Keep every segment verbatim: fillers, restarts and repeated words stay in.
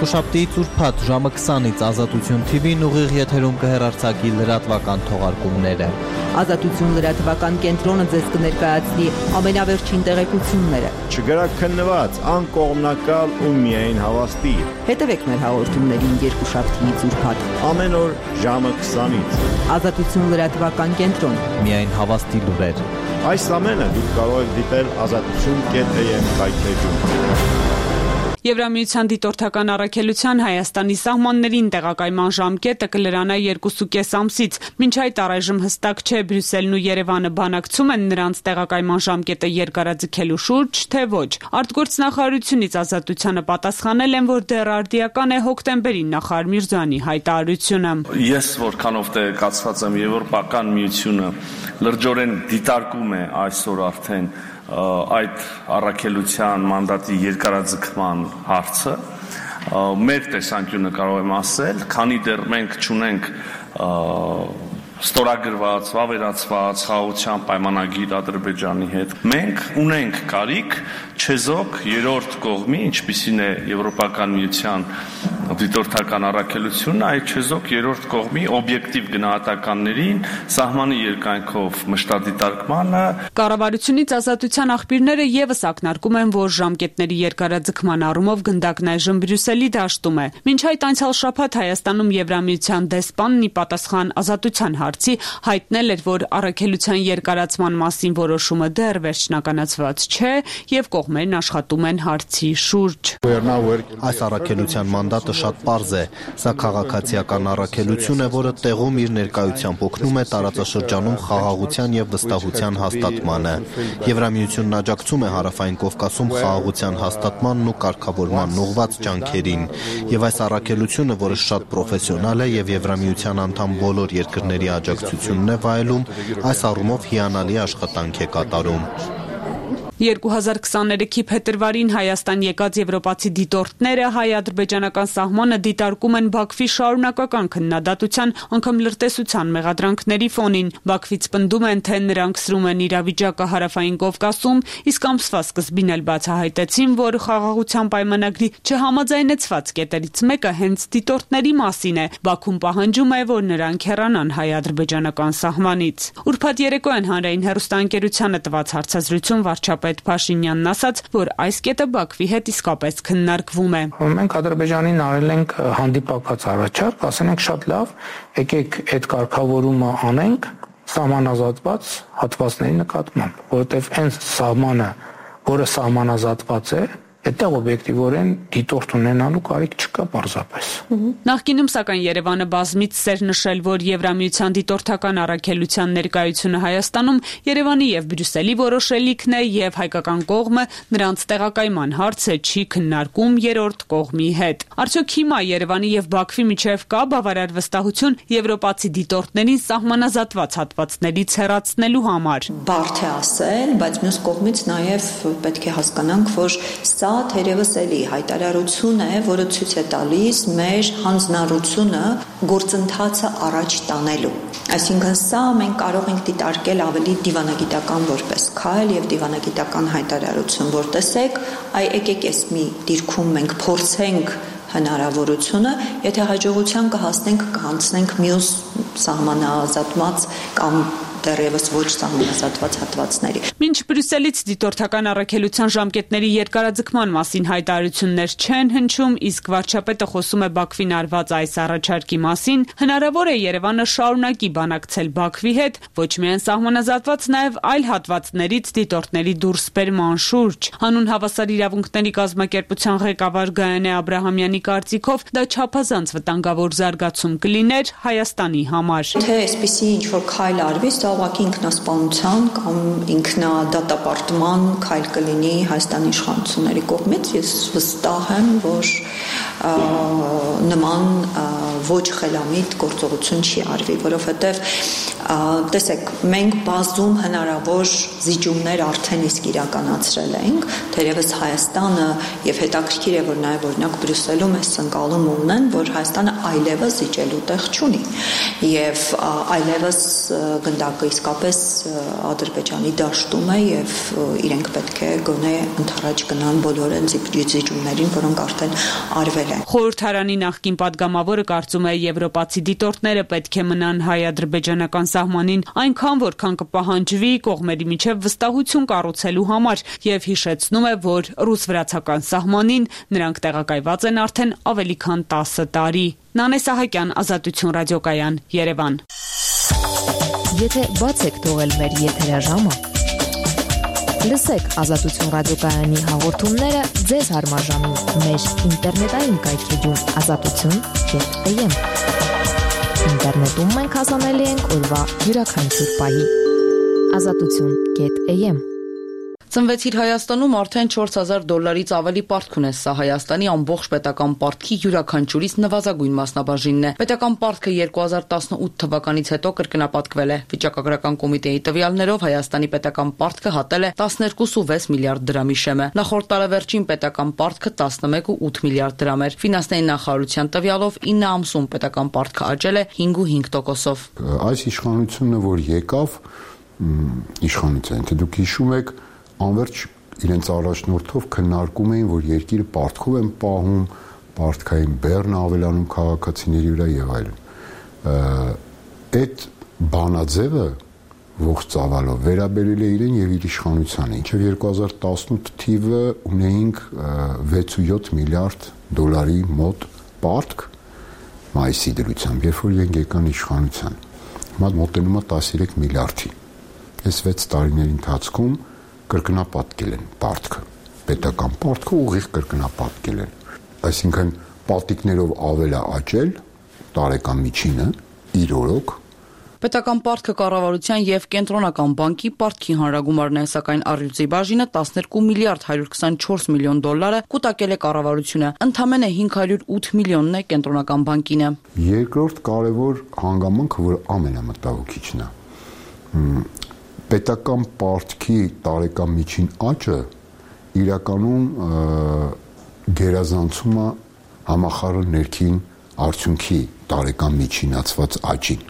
Երկուշաբթիից ուրբաթ ժամը քսանից Ազատություն թի վին ուղիղ եթերում կհեռարձակի լրատվական թողարկումները։ Ազատություն լրատվական կենտրոնը ձեզ կներկայացնի ամենավերջին տեղեկությունները։ Չգրաքննված, անկողմնակալ ու միայն հավաստի։ Հետևեք մեր հաղորդումներին երկուշաբթիից ուրբաթ Ամեն օր ժամը քսանից։ Ազատություն լրատվական կենտրոն։ Միայն հավաստի լուրեր։ Այս ամենը դուք կարող եք դիտել ազատություն կետ էյ էմ կայքէջում։ Եվրամիության դիտորդական առաքելության Հայաստանի սահմաններին տեղակայման ժամկետը կլրանա երկուսուկես ամսից։ Մինչ այդ առայժմ հստակ չէ Բրյուսելն ու Երևանը բանակցում են նրանց տեղակայման ժամկետը երկարաձգելու շուրջ, թե ոչ։ Արտգործնախարարությունից Ազատությանը պատասխանել են, որ դեռ արդիական է հոկտեմբերին նախարար Միրզոյանի հայտարարությունը։ Ես որքանով տեղեկացված եմ, Եվրոպական միությունը լրջորեն դիտարկում է այսօր արդեն այդ առաքելության մանդատի երկարաձգման հարցը։ Մեր տեսանկյունը կարող եմ ասել, քանի դեռ մենք չունենք ստորագրված, վավերացված խաղաղության պայմանագիր Ադրբեջանի հետ, մենք ունենք կարիք չեզոք երրորդ կողմի, ինչպիսին է Եվրոպական միության դիտորդական առաքելությունը, այդ չեզոք երրորդ կողմի օբյեկտիվ գնահատականներին, սահմանի երկայնքով մշտադիտարկմանը։ Կառավարությունից Ազատության աղբյուրները ևս ակնարկում են, որ ժամկետների երկարաձգման առումով գնդակն այժմ Բրյուսելի դաշտում է։ Մինչ այդ անցյալ շաբաթ Հայաստանում Եվրամիության դեսպանն ի պատասխան Ազատության հարցի հայտնել էր, որ առաքելության երկարացման մասին որոշումը դեռ վերջնականացված չէ եւ կողմերն աշխատում են հարցի շուրջ։ Այս առաքելության մանդատը շատ պարզ է, սա քաղաքացիական առաքելություն է, որը տեղում իր ներկայությամբ օգնում է տարածաշրջանում խաղաղության եւ վստահության հաստատմանը։ Եվրամիությունն աջակցում է Հարավային Կովկասում խաղաղության հաստատմանն ու կարգավորման ուղղված ջանքերին, եւ այս առաքելությունը, որը շատ պրոֆեսիոնալ է եւ Եվրամիության անդամ բոլոր երկրների աջակցությունն է վայելում, այս առումով հիանալի աշխատանք է կատարում։ երկու հազար քսաներեքի փետրվարին Հայաստան եկած եվրոպացի դիտորդները հայ-ադրբեջանական սահմանը դիտարկում են Բաքվի շարունակական քննադատության, անգամ լրտեսության մեղադրանքների ֆոնին։ Բաքվից պնդում են, թե նրանք սրում են իրավիճակը Հարավային Կովկասում, իսկ ամսվա սկզբին էլ բացահայտեցին, որ խաղաղության պայմանագրի չհամաձայնեցված կետերից մեկը հենց դիտորդների մասին է։ Բաքուն պահանջում է, որ նրանք հեռանան հայ-ադրբեջանական սահմանից։ Ուրբաթ երեկոյան հանրային հեռուստաընկերությանը տված հարցազրույցում վարչապետ Փաշինյանն ասաց, որ այս կետը Բաքվի հետ իսկապես քննարկվում է։ Մենք Ադրբեջանին արել ենք հանդիպակաց առաջարկ, ասել ենք շատ լավ, եկեք այդ կարգավորումը անենք սահմանազատված հատվածների նկատմամբ, որովհետև այն սահմանը, որը սահմանազատված է, այդտեղ օբյեկտիվորեն դիտորդ ունենալու կարիք չկա պարզապես։ Նախկինում սակայն Երևանը բազմիցս էր նշել, որ Եվրամիության դիտորդական առաքելության ներկայությունը Հայաստանում Երևանի եւ Բրյուսելի որոշելիքն է եւ հայկական կողմը նրանց տեղակայման հարցը չի քննարկում երրորդ կողմի հետ։ Արդյոք հիմա Երևանի եւ Բաքվի միջեւ կա բավարար վստահություն եվրոպացի դիտորդներին սահմանազատված հատվածներից հեռացնելու համար։ Բարդ է ասել, բայց մյուս կողմից նաեւ պետք է հասկանանք, որ սա թերևս էլի հայտարարություն է, որը ցույց է տալիս մեր հանձնառությունը գործընթացը առաջ տանելու։ Այսինքն սա մենք կարող ենք դիտարկել ավելի դիվանագիտական որպես քայլ եւ դիվանագիտական հայտարարություն, որ տեսեք, այ եկեք էս մի դիրքում մենք փորձենք հնարավորությունը, եթե հաջողության կհասնենք, կհանցնենք մյուս սահմանազատված կամ դեռևս ոչ սահմանազատված հատվածների։ Մինչ Բրյուսելից դիտորդական առաքելության ժամկետների երկարաձգման մասին հայտարարություններ չեն հնչում, իսկ վարչապետը խոսում է Բաքվին արված այս առաջարկի մասին, հնարավոր է Երևանը շարունակի բանակցել Բաքվի հետ, ոչ միայն սահմանազատված, նաև այլ հատվածներից դիտորդների դուրսբերման շուրջ։ Հանուն հավասար իրավունքների կազմակերպության ղեկավար Գայանե Աբրահամյանի կարծիքով դա չափազանց վտանգավոր զարգացում կլիներ Հայաստանի համար։ Թե այսպիսի ինչ-որ քայլ արվի, սա ուղղակի ինքնասպանության կամ ինքնադատապարտման քայլ կլինի Հայաստանի իշխանությունների կողմից։ Ես վստահ եմ, որ նման ոչ խելամիտ գործողություն չի արվի, որովհետև Տեսեք, մենք բազում հնարավոր զիջումներ արդեն իսկ իրականացրել ենք, թերևս Հայաստանը եւ հետաքրքիր է, որ նաեւ օրինակ Բրյուսելում էս ընկալում ունեն, որ Հայաստանը այլևս զիջելու տեղ չունի եւ այլևս գնդակը իսկապես Ադրբեջանի դաշտում է եւ իրենք պետք է գոնե ընդառաջ գնան բոլոր այն զիջումներին, որոնք արդեն արվել են։ Խորհրդարանի նախկին падգամավորը կարծում է, եվրոպացի դիտորդները պետք է մնան հայ-ադրբեջանական սահմանին այնքան, որքան կպահանջվի կողմերի միջև վստահություն կառուցելու համար եւ հիշեցնում է, որ ռուս-վրացական սահմանին նրանք տեղակայված են արդեն ավելի քան տասը տարի։ Նանե Սահակյան, Ազատություն ռադիոկայան, Երևան։ Եթե բաց եք թողել մեր եթերաժամը, լսեք Ազատություն ռադիոկայանի հաղորդումները ձեզ հարմարժամին մեր ինտերնետային կայքեջում ազատություն կետ am։ Ինտերնետում մենք հասանելի ենք օրվա յուրաքանչյուր պահի։ ազատություն կետ am։ Ծնվեցիր Հայաստանում, արդեն չորս հազար դոլարից ավելի պարտք ունես, սա Հայաստանի ամբողջ պետական պարտքի յուրաքանչյուրից նվազագույն մասնաբաժինն է։ Պետական պարտքը երկու հազար տասնութ թվականից հետո կրկնապատկվել է։ Վիճակագրական կոմիտեի տվյալներով Հայաստանի պետական պարտքը հատել է տասներկու կoma վեց միլիարդ դրամի շեմը։ Նախորդ տարեվերջին պետական պարտքը տասնմեկ կoma ութ միլիարդ դրամ էր։ Ֆինանսների նախարարության տվյալով ինը ամսում պետական պարտքը աճել է հինգ կoma հինգ տոկոսով։ Այս իշխանությունը, որ եկավ, իշխանության, թե դուք հիշում եք, անverջ իրենց առաջնորդով քննարկում էին, որ երկիրը պարտքով են պահում, պարտքային բեռն ավելանում քաղաքացիների վրա եւ այլն։ Այդ բանաձևը ողջ ծավալով վերաբերել է իրեն եւ իր իշխանությանը, ինչեւ երկու հազար տասնութ թիվը ունեինք վեց կoma յոթ միլիարդ դոլարի մոտ պարտք մայիսի դրությամբ, երբ որ իրենք եկան իշխանության։ Հիմա մոտենում է տասներեք միլիարդի։ Այս վեց տարիների ընթացքում կրկնապատկել են պարտքը, պետական պարտքը ուղիղ կրկնապատկել են, այսինքն պատիկներով ավել է աճել տարեկան միջինը իր օրոք։ Պետական պարտքը կառավարության եւ կենտրոնական բանկի պարտքի հանրագումարն է, սակայն առյուծի բաժինը տասներկու միլիարդ հարյուր քսանչորս միլիոն դոլարը կուտակել է կառավարությունը, ընդամենը հինգ հարյուր ութ միլիոնն է կենտրոնական բանկինը։ Երկրորդ կարևոր հանգամանքը, որ ամենամտահոգիչն է, պետական պարտքի տարեկան միջին աճը իրականում գերազանցում է համախառն ներքին արդյունքի տարեկան միջինացված աճին։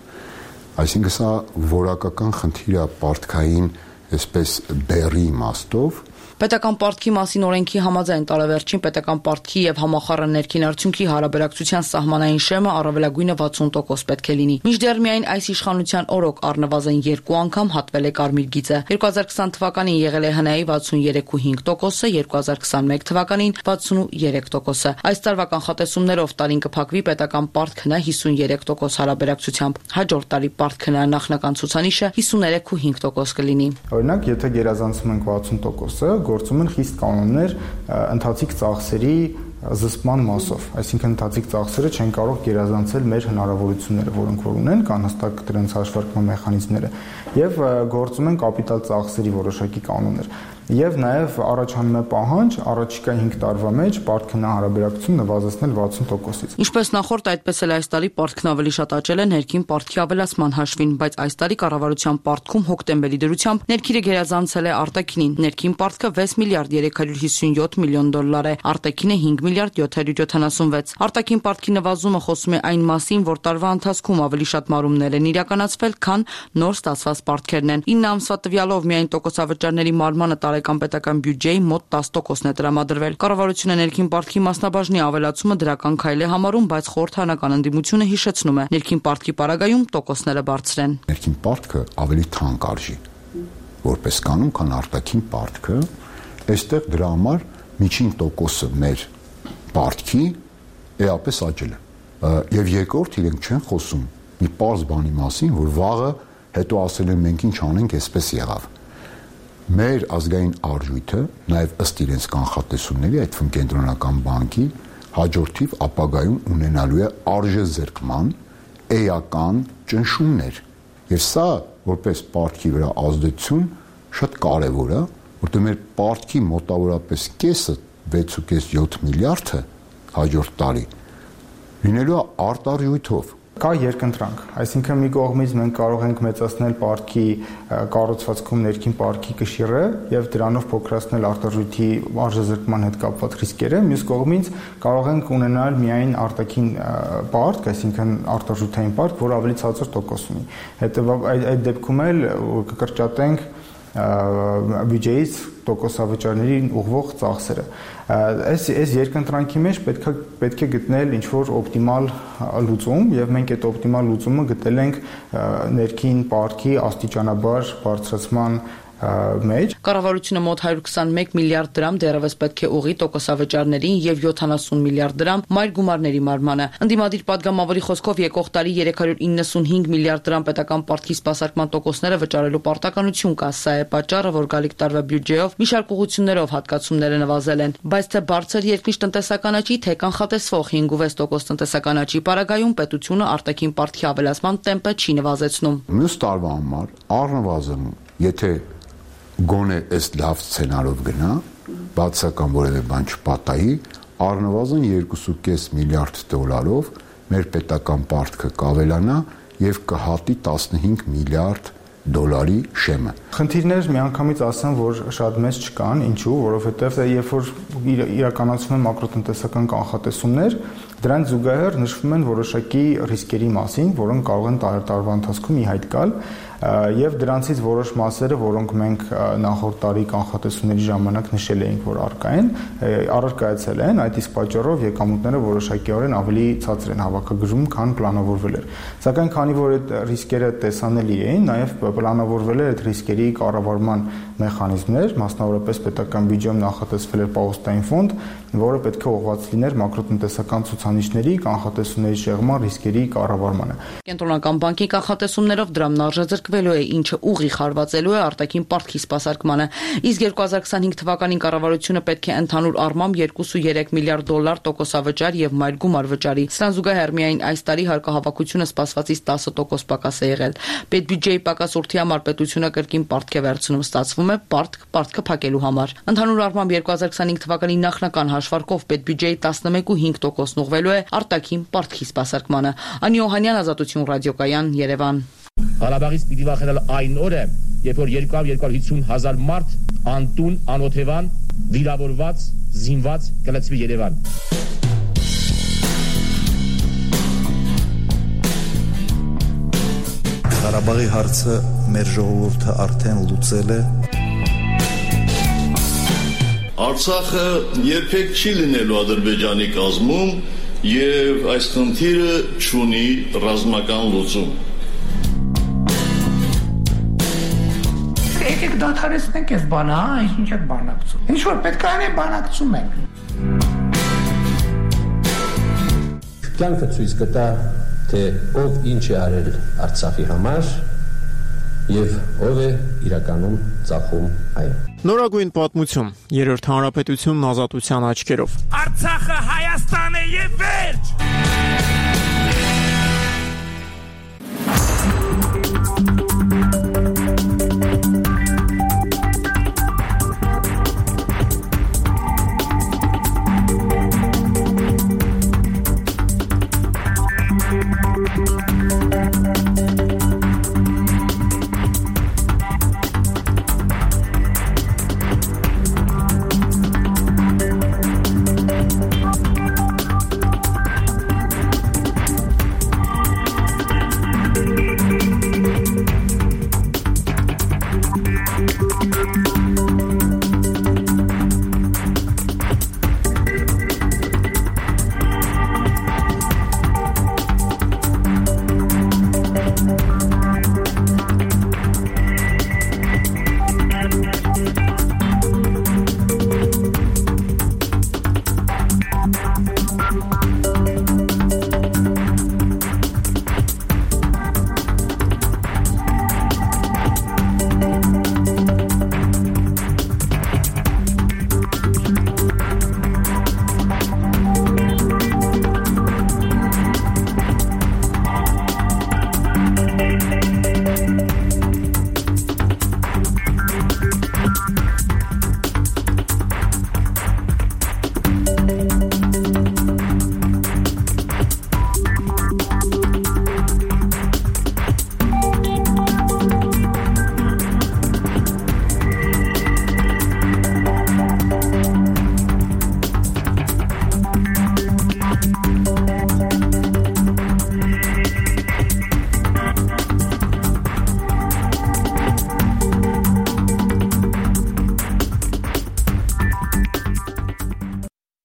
Այսինքն սա որակական խնդիր է պարտքային այսպես բեռի իմաստով։ Պետական պարտքի մասին օրենքի համաձայն տարեվերջին պետական պարտքի եւ համախառն ներքին արդյունքի հարաբերակցության սահմանային շեմը առավելագույնը վաթսուն տոկոս պետք է լինի։ Մինչդեռ միայն այս իշխանության օրոք առնվազն երկու անգամ հատվել է կարմիր գիծը։ երկու հազար քսան թվականին եղել է ՀՆԱ-ի վաթսուններեք կoma հինգ տոկոսը, երկու հազար քսանմեկ թվականին վաթսուներեք տոկոսը։ Այս տարվա կանխատեսումներով տարին կփակվի պետական պարտքը հիսուներեք տոկոս հարաբերակցությամբ։ Հաջորդ տարի պարտքը նախնական ցուցանիշը հիսուներեք կoma հինգ տոկոս կլինի։ Օրինակ, եթե գերազանցում ենք վաթսուն տոկոսը, գործում են խիստ կանոններ ընթացիկ ծախսերի զսպման մասով, այսինքն ընթացիկ ծախսերը չեն կարող գերազանցել մեր հնարավորությունները, որոնք որ ունեն, կան հստակ դրանց հաշվարկման մեխանիզմները, եւ գործում են կապիտալ ծախսերի որոշակի կանոններ։ Եվ նաև առաջանում է պահանջ առաջիկա հինգ տարվա մեջ պարտքնա հարաբերակցություն նվազեցնել վաթսուն տոկոսից։ Ինչպես նախորդ, այդպես էլ այս տարի պարտքն ավելի շատ աճել է ներքին պարտքի ավելացման հաշվին, բայց այս տարի կառավարության պարտքում հոկտեմբերի դրությամբ ներքինը գերազանցել է արտաքինին։ Ներքին պարտքը վեց միլիարդ երեք հարյուր հիսունյոթ միլիոն դոլար է, արտաքինը հինգ միլիարդ յոթ հարյուր յոթանասունվեց։ Արտաքին պարտքի նվազումը խոսում է այն մասին, որ տարվա ընթացքում ավելի շատ մարումներ են իրականացվել, քան նոր ստացված պարտքերն են։ ինը ամսվա տվյալով միայն տոկոսավճարների մարմանը տարեկան պետական բյուջեի մոտ տասը տոկոսն է տրամադրվել։ Կառավարությունը ներքին պարտքի մասնաբաժնի ավելացումը դրական քայլ է համարում, բայց խորհրդարանական ընդդիմությունը հիշեցնում է, ներքին պարտքի պարագայում տոկոսները բարձր են։ Ներքին պարտքը ավելի թանկ արժի, որպես կանոն, քան արտաքին պարտքը, այստեղ դրա համար միջին տոկոսը մեր պարտքի էապես աճել է։ Եվ երկրորդ իրենք չեն խոսում մի պարզ բանի մասին, որ վաղը հետո ասել են մենք ինչ անենք, այսպես եղավ։ Մեր ազգային արժույթը, նաև ըստ իրենց կանխատեսումների, այդ թվում կենտրոնական բանկի, հաջորդիվ ապագայում ունենալու է արժեզրկման էական ճնշումներ։ Եվ սա, որպես պարտքի վրա ազդեցություն, շատ կարևոր է, որտեղ մեր պարտքի մոտավորապես կեսը վեց կoma յոթ միլիարդը հաջորդ տարի լինելու է արտարժույթով։ կա երկընտրանք, այսինքն մի կողմից մենք կարող ենք մեծացնել պարտքի կառուցվածքում ներքին պարտքի կշիռը եւ դրանով փոքրացնել արտարժույթի արժեզրկման հետ կապված ռիսկերը, մյուս կողմից կարող ենք ունենալ միայն արտաքին պարտք, այսինքն արտարժութային պարտք, որ ավելի ցածր տոկոս ունի։ Հետեւաբար այդ դեպքում էլ կկրճատենք բյուջեից տոկոսավճարներին ուղղվող ծախսերը։ Այս այս երկընտրանքի մեջ պետք է պետք է գտնել ինչ-որ օպտիմալ լուծում եւ մենք այդ օպտիմալ լուծումը գտել ենք ներքին պարտքի աստիճանաբար բարձրացման մեջ։ Կառավարությունը մոտ հարյուր քսանմեկ միլիարդ դրամ դեռևս պետք է ուղղի տոկոսավճարներին եւ յոթանասուն միլիարդ դրամ մայր գումարների մարմանը։ Ընդդիմադիր падգամավորի խոսքով եկող տարի երեք հարյուր իննսունհինգ միլիարդ դրամ պետական պարտքի սպասարկման տոկոսները վճարելու պարտականություն կա, սա է պատճառը, որ գալիք տարվա բյուջեով մի շարք ուղղություններով հատկացումները նվազել են, բայց թե բարձր երկրի տնտեսական աճի, թե կանխատեսվող հինգ տոկոս տնտեսական աճի պարագայում պետությունը արտաքին պարտքի ավելացման տեմպը չի նվազեցնում։ Մյուս տարվա համար առնվազն, եթե գոնե այս լավ սցենարով գնա, բացական որևէ բան չպատահի, առնվազն երկու կես միլիարդ դոլարով մեր պետական պարտքը կավելանա եւ կհատի տասնհինգ միլիարդ դոլարի շեմը։ Խնդիրներ միանգամից ասեմ, որ շատ մեծ չկան, ինչու, որովհետեւ երբ որ իրականացվում են մակրոտնտեսական կանխատեսումներ, դրանց զուգահեռ նշվում են որոշակի ռիսկերի մասին, որոնք կարող են տարվա ընթացքում ի հայտ գալ, եւ դրանցից որոշ մասերը, որոնք մենք նախորդ տարի կանխատեսումների ժամանակ նշել էինք, որ առկա են, առարկայացել են, այդ իսկ պատճառով եկամուտները որոշակիորեն ավելի ցածր են հավաքագրում, քան պլանավորվել էր։ Սակայն քանի որ այդ ռիսկերը տեսանելի էին, նաեւ պլանավորվել էր այդ ռիսկերի կառավարման մեխանիզմներ, մասնավորապես պետական բյուջեում նախատեսվել էր պահոստային ֆոնդ, որը պետք է ուղղված լիներ մակրոտնտեսական ցուցանիշների կանխատեսումների շեղման ռիսկերի կառավարմանը։ Կենտրոնական բանկի կանխատեսումներով դրամն արժեզրկվելու է, ինչը ուղիղ հարվածելու է արտաքին պարտքի սպասարկմանը։ Իսկ երկու հազար քսանհինգ թվականին կառավարությունը պետք է ընդհանուր առմամբ երկու կόμμα երեք միլիարդ դոլար տոկոսավճար եւ մայր գումար վճարի։ Սրան զուգահեռ միայն այս տարի հարկահավաքությունը սպասվածից տասը տոկոս պակաս է եղել։ Պետբյուջեի պակաս ուրթի համար պետությունը կրկին պարտք է վերցնում, ստացվում է պարտք պարտքը փակելու համար։ Ընդհանուր առմամբ երկու հազար քսանհինգ թվականի նախնական հաշվարկով պետբյուջեի տասնմեկ կόμμα հինգ տոկոսն ուղղվելու է արտաքին պարտքի սպասարկմանը։ Անի Օհանյան, Ազատություն ռադիոկայան, Երևան։ Ղարաբաղից պիտի վախենալ այն օրը, երբ որ երկու հարյուր հիսուն հազար մարդ անտուն, անօթևան, վիրավորված, զինված կլցվի Երևան։ Ղարաբաղի հարցը մեր ժողովուրդը արդեն լուծել է։ Արցախը երբեք չի լինելու Ադրբեջանի կազմում եւ այս խնդիրը չունի ռազմական լուծում։ Եկեք դադարեցնենք այս բանը, հա, ինչ եք բանակցում։ Ինչ որ պետք է անենք, բանակցում ենք։ Կյանքը ցույց կտա, թե ով ինչ է արել Արցախի համար եւ ով է իրականում ծախում այն։ Նորագույն պատմություն, երրորդ հանրապետությունն ազատության աչքերով։ Արցախը Հայաստան է եւ վերջ։